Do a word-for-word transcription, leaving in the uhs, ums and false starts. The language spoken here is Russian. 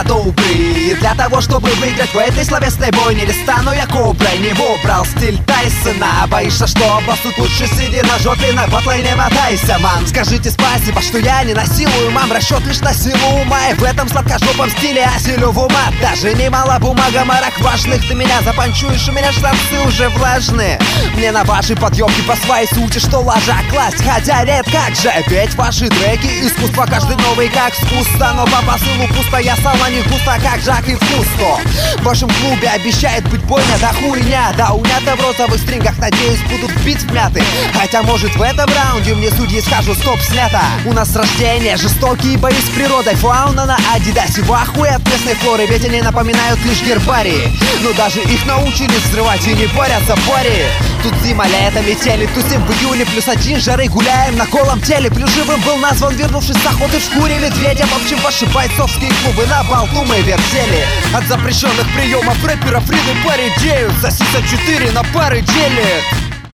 добрый. И для того, чтобы выиграть в этой словесной бойне, не стану я коброй. Не выбрал стиль Тайсона. Боишься, что обоссут? Лучше сиди на жопе, на батле не мотайся, мам. Скажите спасибо, что я не насилую, мам. Расчет лишь на силу ума, и в этом сладкожопом стиле осилю в ума. Даже немало бумага, марок важных. Ты меня запанчуешь, у меня штанцы уже влажные. Мне на ваши подъемки по своей сути, что ложа класть, хотя редко же петь ваши треки. Искусство каждый новый как вкусно, но по посылу пусто, я сама не густо, как Жак и Фусто. В вашем клубе обещает быть бойня, да хуйня. Да унята в розовых стрингах, надеюсь, будут бить вмяты. Хотя может в этом раунде мне судьи скажут: стоп, снято. У нас с рождения жестокие бои с природой. Фауна на адидасе, в ахуе от местной флоры, ведь они напоминают лишь гербарии. Но даже их научили взрывать и не борются пари. Тут зима, лето, метели, тусим в июле, плюс один жары, гуляем на голом теле. Плюс живым был назван, вернувшись с охоты в шкуре медведя. В общем, ваши бойцовские клубы на болту мы вертели. От запрещенных приемов рэперов ряды поредеют. Соси четыре на пары делит.